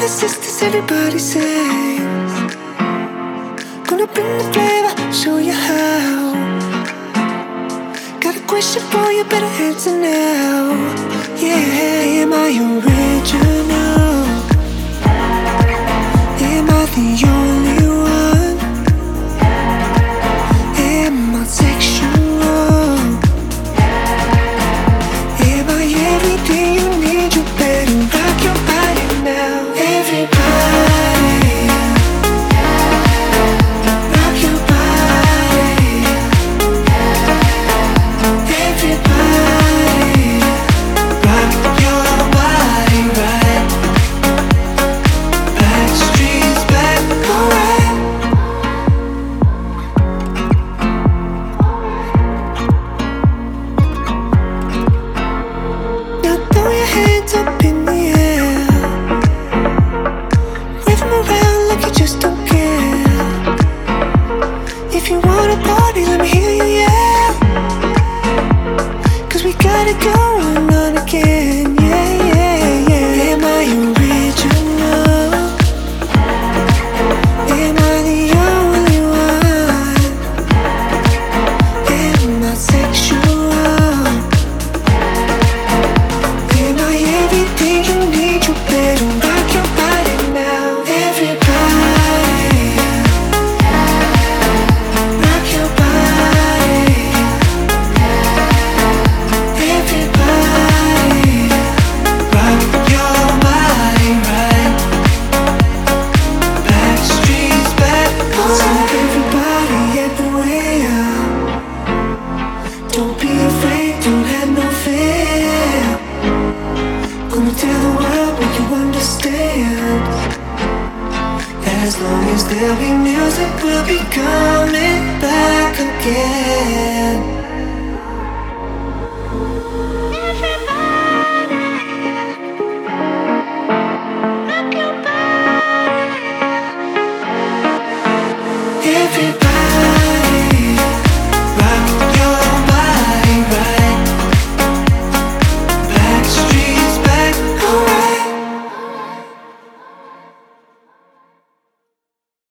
sisters, everybody sings. Gonna bring the flavor, show you how. Got a question for you, better answer now. Yeah, am I original? Am I the only one? Am I sexual? Am I everything you need? You better rock your body now. Everybody, rock your body. Everybody, rock your body right. Backstreet's back, alright. Now throw your hands up in the air. Wave 'em around like you just don't care. If you wanna party, let me hear you yell. 'Cause we got it going on again. Yeah, yeah, yeah. Am I original? Am I the only one? Am I sexual? Am I everything you need? You better rock your body now. Everybody, rock your body. Everybody, rock your body right. Backstreet's back, so everybody everywhere. Don't be afraid, don't have no fear. Gonna tell the world what you understand. As long as there'll be music, we'll be coming back again.